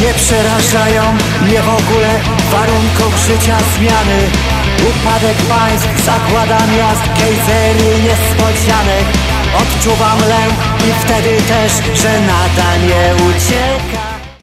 Nie przerażają mnie w ogóle warunków życia zmiany. Upadek państw, zagłada miast, gejzery niespodzianek. Odczuwam lęk i wtedy też, że nada nie ucieka.